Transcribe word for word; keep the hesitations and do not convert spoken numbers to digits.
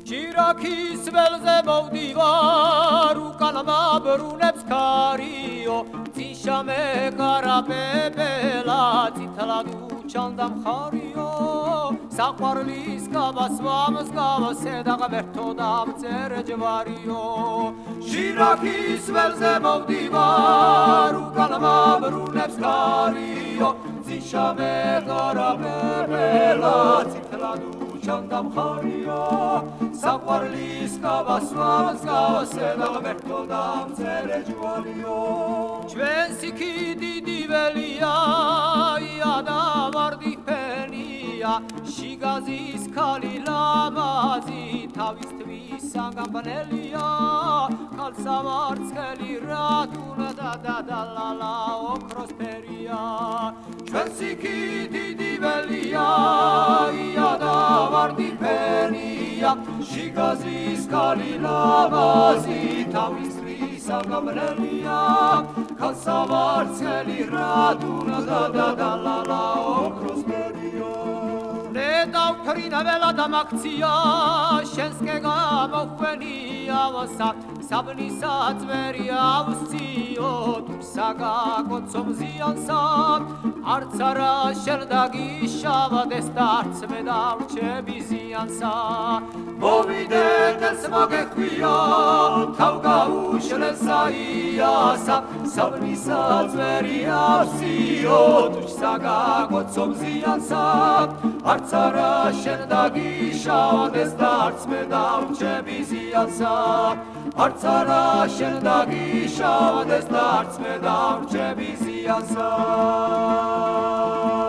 ჭირაქის ველზე მოვდივარ უკან მაბრუნებს ქარიო წიშამე კარაპეპელა წითლად უჩანდა მხარიო საყვარლის კაბას ვამსგავსე და ღმერთო დამწერე ჯვარიო ჭირაქის ველზე მოვდივარ უკან მაბრუნებს ქარიო წიშამე კარაპეპელა წითლად ჩანდა მხარიო საყვარლის კაბას ვამსგავსე და ღმერთო დამწერე ჯვარიო ჩვენ სიქიდი დიველია იადა ვარდიფენია შიგაზის ქალი ლამაზი თავისთვის საგამბნელია ქალსავარცხელი რატუნა და დადალალა ოქროსფერია ჩვენ სიქიდი დიველია იადა ვარდიფენია შიგაზის ქალი ლამაზი თავისთვის საგამბნელია ქალსავარცხელი რატუნა და დადალალა ოქროსფერია ნედავთრინა ველა დამაქცია შენს გეგამოხვენია ვასა საბნისა წვერი ავსციო თურსა გაკოცომ ზიანსა არც არა შენ დაგიშავდეს და არც მე დავრჩები ზიანსა მოვიდეთ მოგეხვია თავ გაუშლეს საიასა საბნისა წვერი ავსციო თურსა გაკოცომ ზიანსა არც არა შენ დაგიშავდეს და არც მე დავრჩები ზიანსა არც არა შენ დაგიშავდეს და არც მე დავრჩები ზიანსა